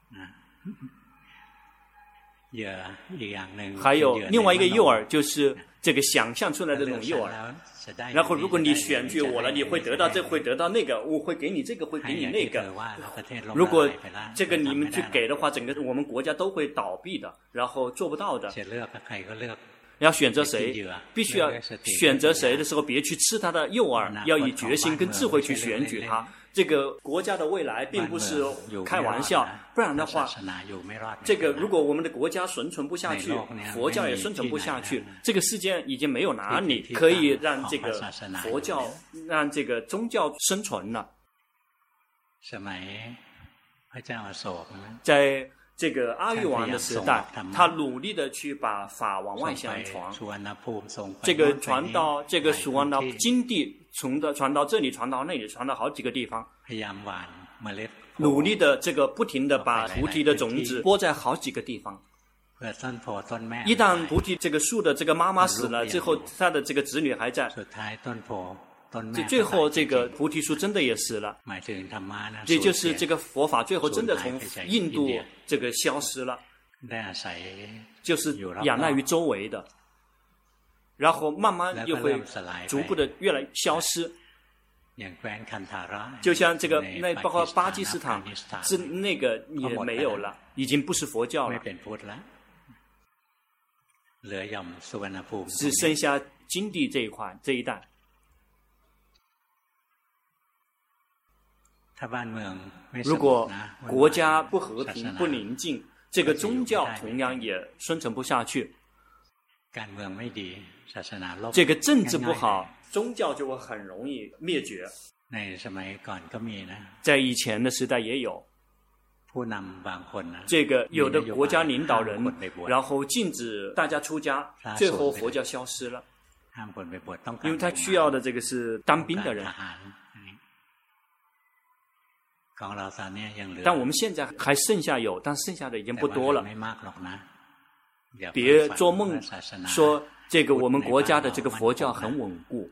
还有另外一个诱饵就是这个想象出来的这种诱饵。然后如果你选举我了，你会得到这会得到那个，我会给你这个会给你那个。如果这个你们去给的话，整个我们国家都会倒闭的，然后做不到的。要选择谁，必须要选择谁的时候，别去吃他的诱饵，要以决心跟智慧去选举他。这个国家的未来并不是开玩笑，不然的话，这个如果我们的国家生存不下去，佛教也生存不下去，这个世界已经没有哪里可以让这个佛教、让这个宗教生存了。在这个阿育王的时代，他努力的去把法往外相传，这个传到这个蜀王的金地，传到这里，传到那里，传到好几个地方，努力的这个不停的把菩提的种子播在好几个地方。一旦菩提这个树的这个妈妈死了，最后他的这个子女还在，最后这个菩提树真的也死了，这就是这个佛法最后真的从印度这个消失了，就是仰赖于周围的，然后慢慢又会逐步的越来消失。就像这个那包括巴基斯坦是那个也没有了，已经不是佛教了，只剩下金地这一带。如果国家不和平不宁静，这个宗教同样也生存不下去。这个政治不好，宗教就会很容易灭绝。 在以前的时代也有。这个有的国家领导人，然后禁止大家出家，最后佛教消失了，因为他需要的这个是当兵的人。但我们现在还剩下有，但剩下的已经不多了。别做梦说这个我们国家的这个佛教很稳固。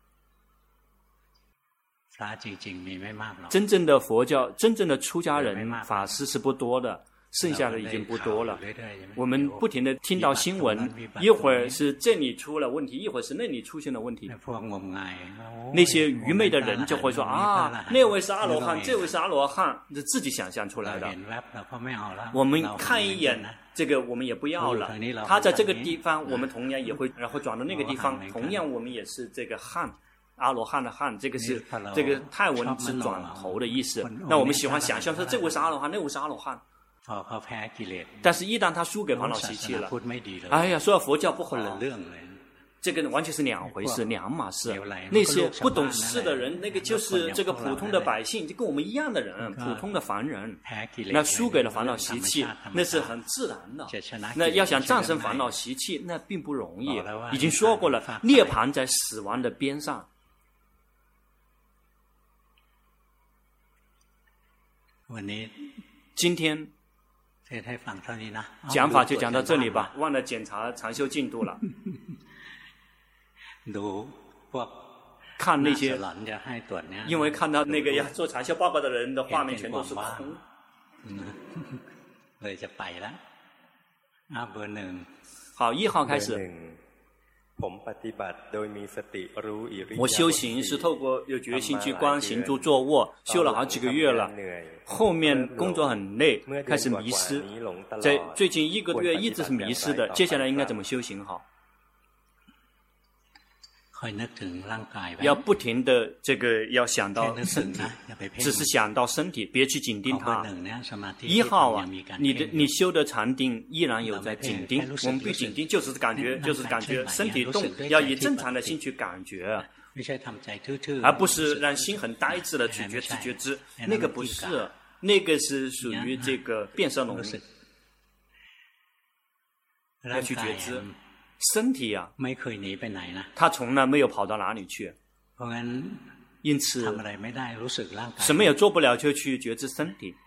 真正的佛教，真正的出家人法师是不多的，剩下的已经不多了。我们不停地听到新闻，一会儿是这里出了问题，一会儿是那里出现了问题。那些愚昧的人就会说啊，那位是阿罗汉，这位是阿罗汉，是自己想象出来的。我们看一眼这个我们也不要了，他在这个地方我们同样也会，然后转到那个地方，同样我们也是这个汉。阿罗汉的汉，这个是这个泰文是转头的意思。那我们喜欢想象说这位是阿罗汉，那位是阿罗汉。但是，一旦他输给烦恼习气了，哎呀，说佛教不好，这个完全是两回事，两码事。那些不懂事的人，那个就是这个普通的百姓，就跟我们一样的人，普通的凡人，那输给了烦恼习气，那是很自然的。那要想战胜烦恼习气，那并不容易。已经说过了，涅槃在死亡的边上。今天讲法就讲到这里吧，忘了检查禅修进度了。看那些，因为看到那个要做禅修报告的人的画面全都是空。好，1号开始。我修行是透过有决心去观行住坐卧，修了好几个月了。后面工作很累，开始迷失。在最近1个月一直是迷失的。接下来应该怎么修行好？要不停的这个要想到身体，只是想到身体，别去紧盯它。1号啊，你修的禅定依然有在紧盯，我们不紧盯就是感觉，身体动，要以正常的心去感觉，而不是让心很呆滞的去觉知，那个不是，那个是属于这个变色龙，要去觉知。身体啊，他从来没有跑到哪里去，因此什么也做不了，就去觉知身体。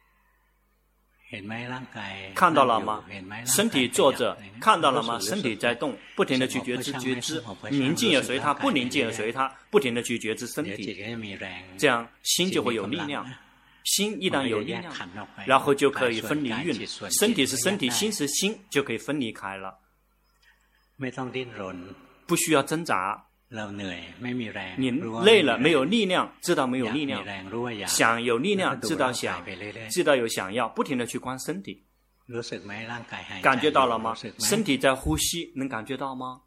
看到了吗？身体坐着，看到了吗？身体在动，不停地去觉知，宁静也随它，不宁静也随它，不停地去觉知身体，这样心就会有力量。心一旦有力量，然后就可以分离运。身体是身体，心是心，就可以分离开了。不需要挣扎。你累了，没有力量，知道没有力量；想有力量，知道有想要，不停地去观身体。感觉到了吗？身体在呼吸，能感觉到吗？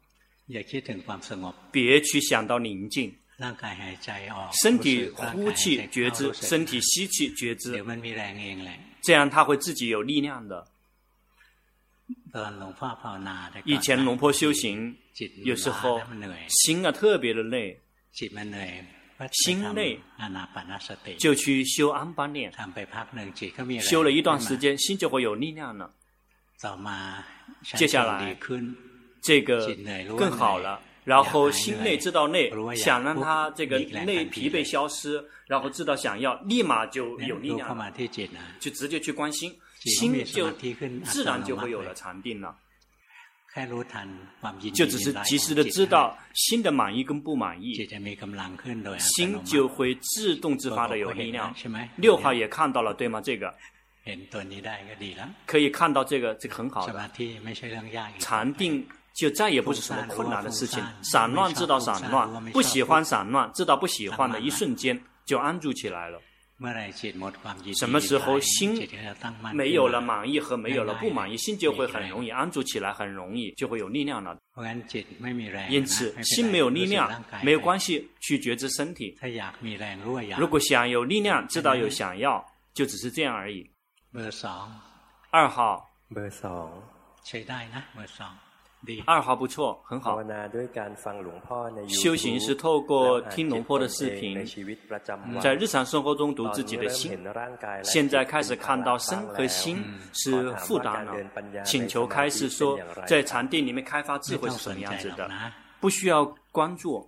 别去想到宁静。身体呼气觉知，身体吸气觉知，这样它会自己有力量的。以前龙婆修行，有时候心啊特别的累，心累就去修安般念，修了一段时间，心就会有力量了。接下来这个更好了，然后心累知道累，想让他这个累疲惫消失，然后知道想要，立马就有力量了，就直接去观心。心就自然就会有了禅定了，就只是及时的知道心的满意跟不满意，心就会自动自发的有力量。6号也看到了，对吗？这个可以看到这个很好的禅定，就再也不是什么困难的事情。散乱知道散乱，不喜欢散乱知道不喜欢的一瞬间就安住起来了。什么时候心没有了满意和没有了不满意，心就会很容易安住起来，很容易就会有力量了。因此心没有力量没有关系，去觉知身体。如果想有力量知道有想要，就只是这样而已。2号 2号不错，很好。修行是透过听龙婆的视频，在日常生活中读自己的心。现在开始看到身和心是负担了，请求开示说，在禅定里面开发智慧是什么样子的，不需要关注。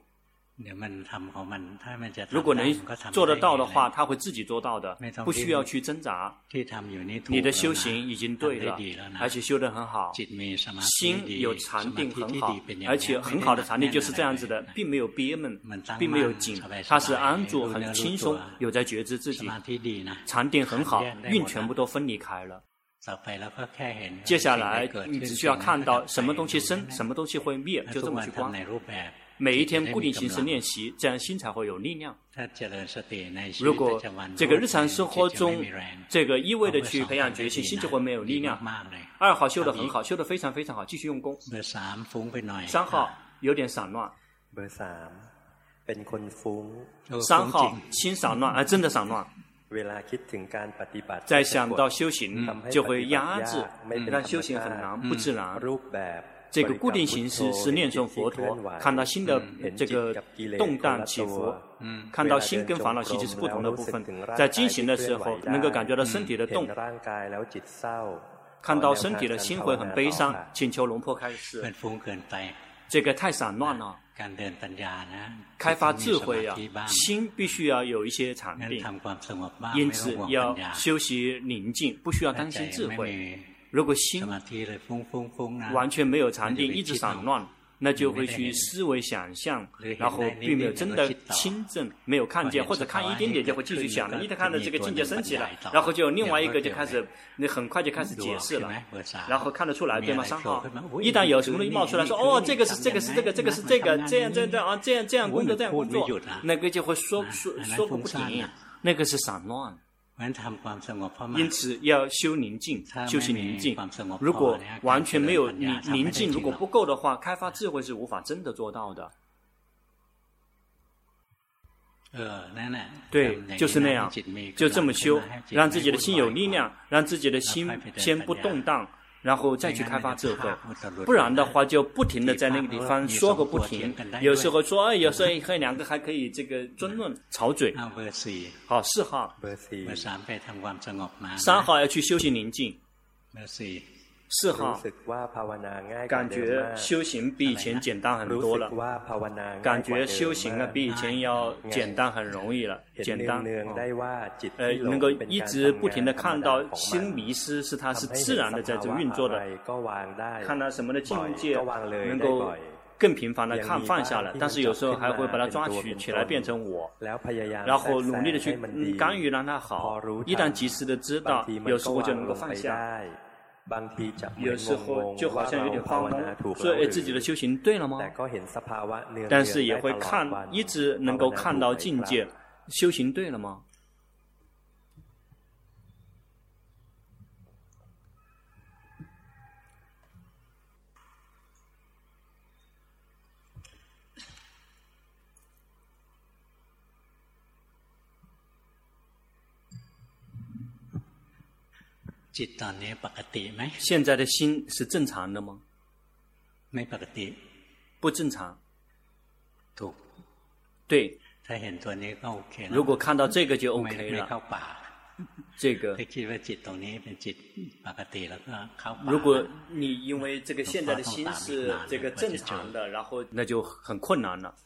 如果能做得到的话，他会自己做到的，不需要去挣扎。你的修行已经对了，而且修得很好，心有禅定很好，而且很好的禅定就是这样子的，并没有憋闷，并没有紧，它是安住，很轻松，有在觉知自己。禅定很好，运全部都分离开了。接下来你只需要看到什么东西生，什么东西会灭，就这么去观。每一天固定形式练习，这样心才会有力量。如果这个日常生活中这个一味的去培养决心，心就会没有力量。2号修得很好，修得非常非常好，继续用功。3号有点散乱。3号心散乱，真的散乱。再想到修行就会压制，但修行很难，不自然。这个固定形式是念诵佛陀，看到心的这个动荡起伏，看到心跟烦恼习气是不同的部分。在进行的时候，能够感觉到身体的动，看到身体的心会很悲伤，请求龙婆开示。这个太散乱了。开发智慧啊，心必须要有一些禅定，因此要修习宁静，不需要担心智慧。如果心完全没有禅定，一直散乱，那就会去思维想象，然后并没有真的亲证，没有看见，或者看一点点就会继续想了，一旦看到这个境界升起了，然后就另外一个就开始，你很快就开始解释了，然后看得出来，对吗？3号，一旦有什么东西冒出来说，哦，这个是这个是这个，这个是这个，这样工作这样工作，那个就会说个不停，那个是散乱。因此要修宁静，修习宁静。如果完全没有宁静，如果不够的话，开发智慧是无法真的做到的。对，就是那样，就这么修，让自己的心有力量，让自己的心先不动荡，然后再去开发智慧。不然的话，就不停的在那个地方说个不停。有时候说，有时候两个还可以这个争论吵嘴。好，4号，3号要去修行宁静。4号感觉修行比以前简单很多了，感觉修行比以前要简单很容易了，简单。能够一直不停的看到心迷失是它是自然的在这运作的，看到什么的境界能够更频繁的放下了，但是有时候还会把它抓取起来变成我，然后努力的去干预让它好，一旦及时的知道，有时候就能够放下。有时候就好像有点慌懵，说自己的修行对了吗？但是也会一直能够看到境界，修行对了吗？现在的心是正常的吗？不正常。对。如果看到这个就 OK 了。这个。如果你因为这个现在的心是这个正常的，然后那就很困难了。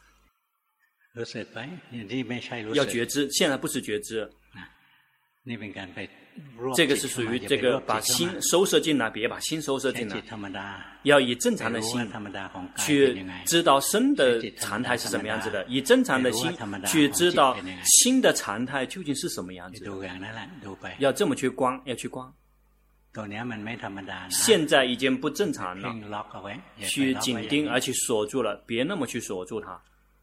要觉知，现在不是觉知。这个是属于这个把心收摄进来，别把心收摄进来，要以正常的心去知道身的常态是什么样子的，以正常的心去知道心的常态究竟是什么样子的，要这么去观，要去观。现在已经不正常了，去紧盯而且锁住了，别那么去锁住它。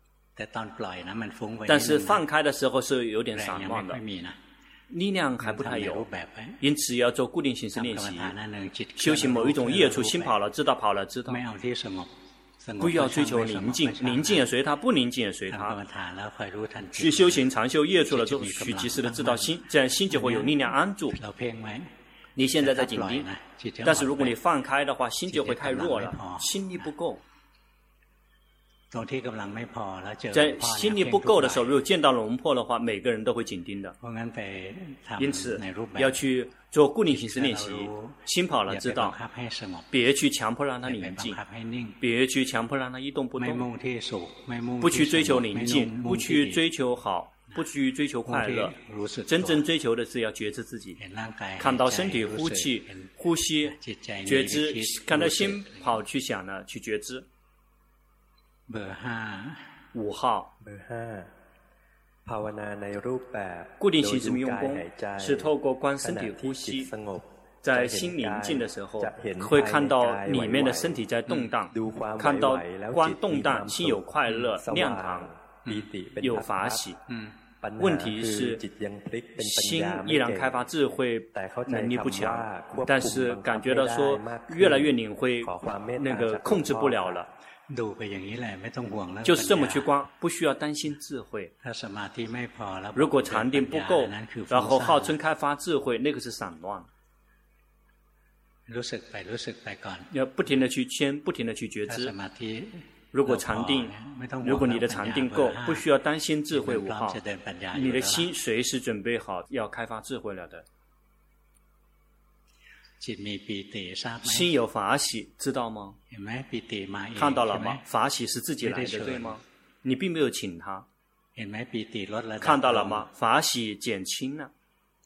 但是放开的时候是有点散乱的，力量还不太有，因此要做固定形式练习，修行某一种业处，心跑了知道，跑了知道，不要追求宁静，宁静也随它，不宁静也随它。去修行长修业处了之后，去及时的知道心，这样心就会有力量安住。 你现在在紧盯，但是如果你放开的话，心就会太弱了，心力不够。在心力不够的时候，如果见到龙婆的话，每个人都会紧盯的。因此，要去做固定形式练习，心跑了知道，别去强迫让它宁静，别去强迫让它一动不动，不去追求宁静，不去追求好，不去追求快乐，真正追求的是要觉知自己，看到身体呼气、呼吸，觉知；看到心跑去想呢，去觉知。5号，固定形式用功是透过观身体呼吸，在心宁静的时候，会看到里面的身体在动荡，看到观动荡，心有快乐、亮堂，有法喜。问题是心依然开发智慧能力不强，但是感觉到说越来越领会，那个控制不了了。就是这么去观，不需要担心智慧。如果禅定不够，然后号称开发智慧，那个是散乱。要不停的去牵，不停的去觉知。如果禅定，如果你的禅定够，不需要担心智慧5号，你的心随时准备好要开发智慧了的。心有法喜，知道吗？看到了吗？法喜是自己来的，对吗？你并没有请他。看到了吗？法喜减轻了。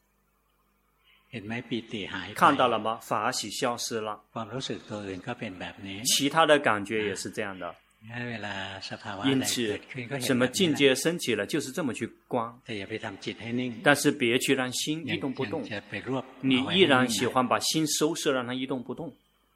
看到了吗？法喜消失了。其他的感觉也是这样的。因此，什么境界升起了，就是这么去观。但是别去让心一动不动，你依然喜欢把心收摄，让它一动不动。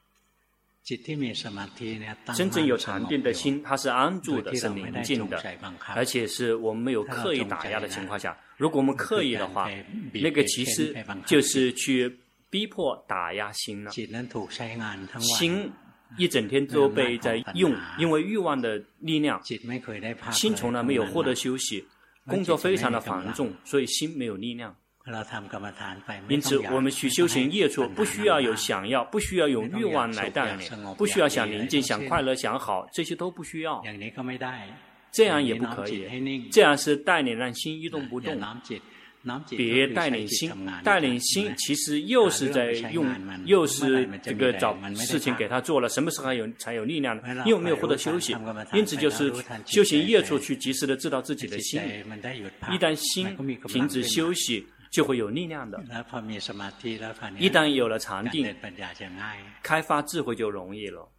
真正有禅定的心，它是安住的，是宁静的，而且是我们没有刻意打压的情况下。如果我们刻意的话，那个其实就是去逼迫打压心了。心一整天都被在用，因为欲望的力量，心从来没有获得休息，工作非常的繁重，所以心没有力量。因此我们去修行业处，不需要有想要，不需要有欲望来带领，不需要想宁静、想快乐、想好，这些都不需要。这样也不可以，这样是带领让心一动不动。别带领心，带领心其实又是在用，又是这个找事情给他做了。什么时候才有力量呢？因为没有获得休息，因此就是修行业处去及时的知道自己的心。一旦心停止休息，就会有力量的。一旦有了禅定，开发智慧就容易了。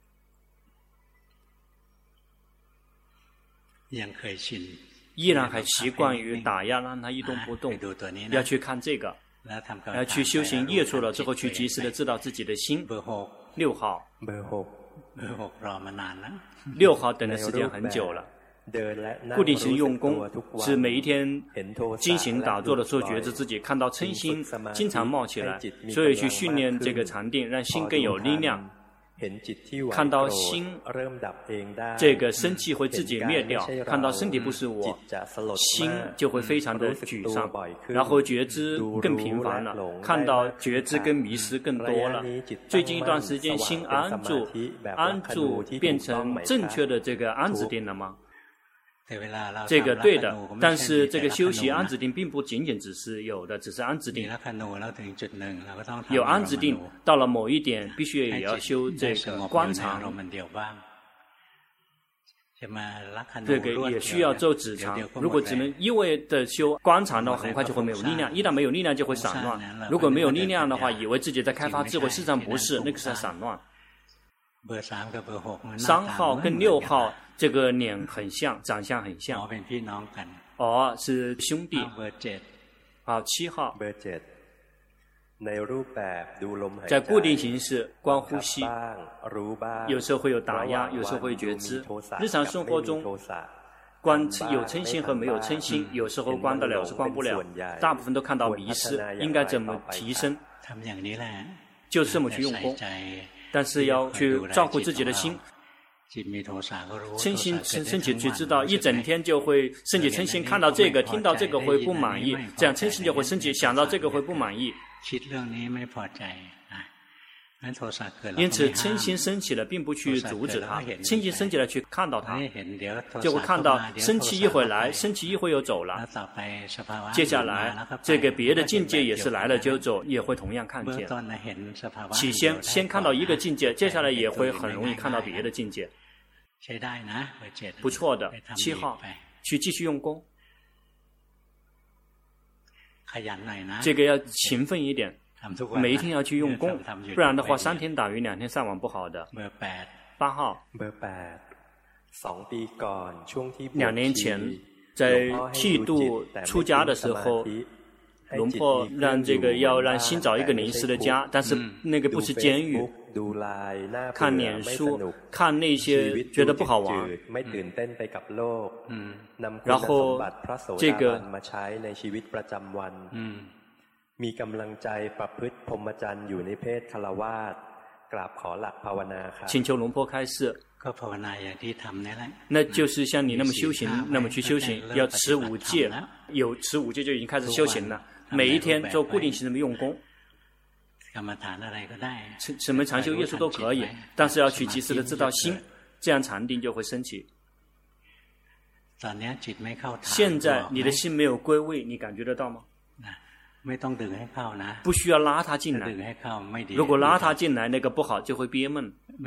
依然还习惯于打压，让它一动不动。要去看这个，要去修行业处了之后，去及时的知道自己的心。6号，6号等的时间很久了。固定型用功是每一天进行打坐的时候，觉知自己看到嗔心经常冒起来，所以去训练这个禅定，让心更有力量。看到心这个生气会自己灭掉，看到身体不是我，心就会非常的沮丧，然后觉知更频繁了，看到觉知跟迷失更多了。最近一段时间心安住变成正确的这个安止定了吗？这个对的，但是这个修习安止定并不仅仅只是有的，只是安止定。有安止定，到了某一点，必须也要修这个观察。这个也需要做止禅。如果只能一味的修观察的话，很快就会没有力量。一旦没有力量，就会散乱。如果没有力量的话，以为自己在开发智慧，事实上不是，那个是在散乱。3号跟6号。这个脸很像，长相很像。是兄弟。好，7号。在固定形式观呼吸，有时候会有打压，有时候会觉知。日常生活中观有嗔心和没有嗔心，有时候观得了，有时候观不了。大部分都看到迷失，应该怎么提升？就这么去用功，但是要去照顾自己的心。嗔心升起去知道，一整天就会升起嗔心，看到这个听到这个会不满意，这样嗔心就会升起，想到这个会不满意， 因此嗔心升起了，并不去阻止它，嗔心升起来去看到它，就会看到生气一会来，生气一会又走了。接下来这个别的境界也是来了就走，也会同样看见。起先看到一个境界，接下来也会很容易看到别的境界。不错的，7号去继续用功，这个要勤奋一点。每一天要去用功，不然的话3天打鱼2天晒网不好的。8号，2年前在剃度出家的时候，龙婆让要让新找一个临时的家，但是那个不是监狱，看脸书，看那些觉得不好玩，然后这个มีกำลังใจประพฤติพรหมจรรย์อยู่ในเพศฆราวาสกราบขอหลักภาวนาค่ะ请求龙婆开示那就是像你那么修行那么去修行，要持5戒，有持5戒就已经开始修行了，每一天做固定性的用功，什么禅修业术都可以，但是要去及时的知道心，这样禅定就会升起。现在你的心没有归位，你感觉得到吗？不需要拉他进来，如果拉他进来那个不好，就会憋闷。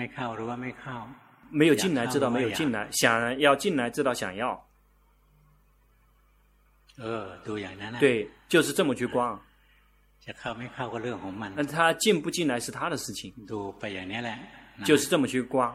没有进来知道没有进来，想要进来知道想要。对，就是这么去观。那他进不进来是他的事情，就是这么去观。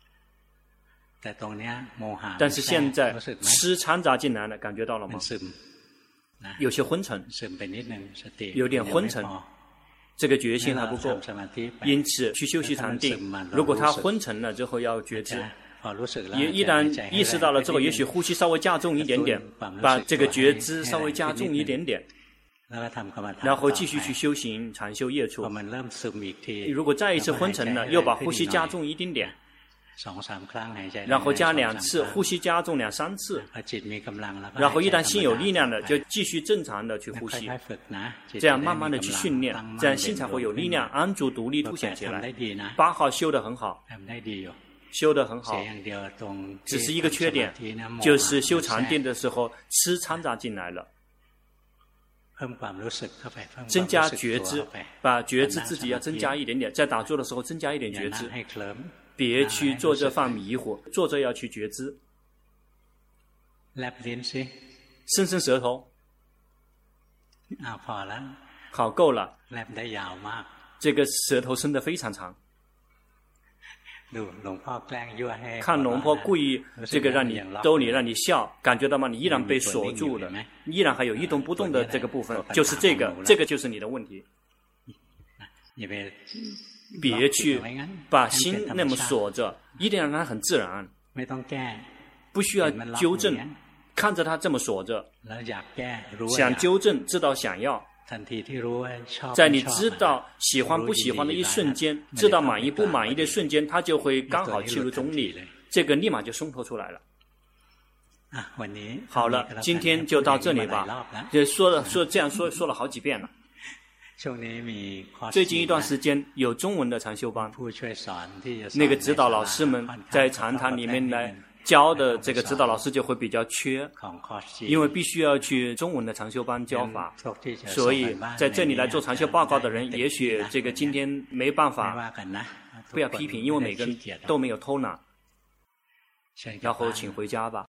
但是现在吃掺杂进来了，感觉到了吗？有些昏沉，有点昏沉，这个决心还不够，因此去修习禅定。如果他昏沉了之后要觉知，一旦意识到了之后，也许呼吸稍微加重一点点，把这个觉知稍微加重一点点，然后继续去修行禅修业处。如果再一次昏沉了，又把呼吸加重一点点，然后加2次，呼吸加重2、3次，然后一旦心有力量了，就继续正常的去呼吸，这样慢慢的去训练，这样心才会有力量，安住独立凸显起来。8号修得很好，修得很好，只是一个缺点，就是修禅定的时候吃掺杂进来了。增加觉知，把觉知自己要增加一点点，在打坐的时候增加一点觉知，别去坐着犯迷糊，坐着要去觉知。伸伸舌头，好够了，这个舌头伸得非常长。看龙婆故意这个让你逗你让你笑，感觉到吗？你依然被锁住了，依然还有一动不动的这个部分，就是这个就是你的问题。别去把心那么锁着，一定让它很自然，不需要纠正，看着它这么锁着，想纠正知道想要，在你知道喜欢不喜欢的一瞬间，知道满意不满意的瞬间，它就会刚好切入中立，这个立马就松脱出来了。好了，今天就到这里吧，就说了好几遍了。最近一段时间有中文的禅修班，那个指导老师们在禅堂里面来教的这个指导老师就会比较缺，因为必须要去中文的禅修班教法，所以在这里来做禅修报告的人，也许这个今天没办法，不要批评，因为每个人都没有偷懒，然后请回家吧。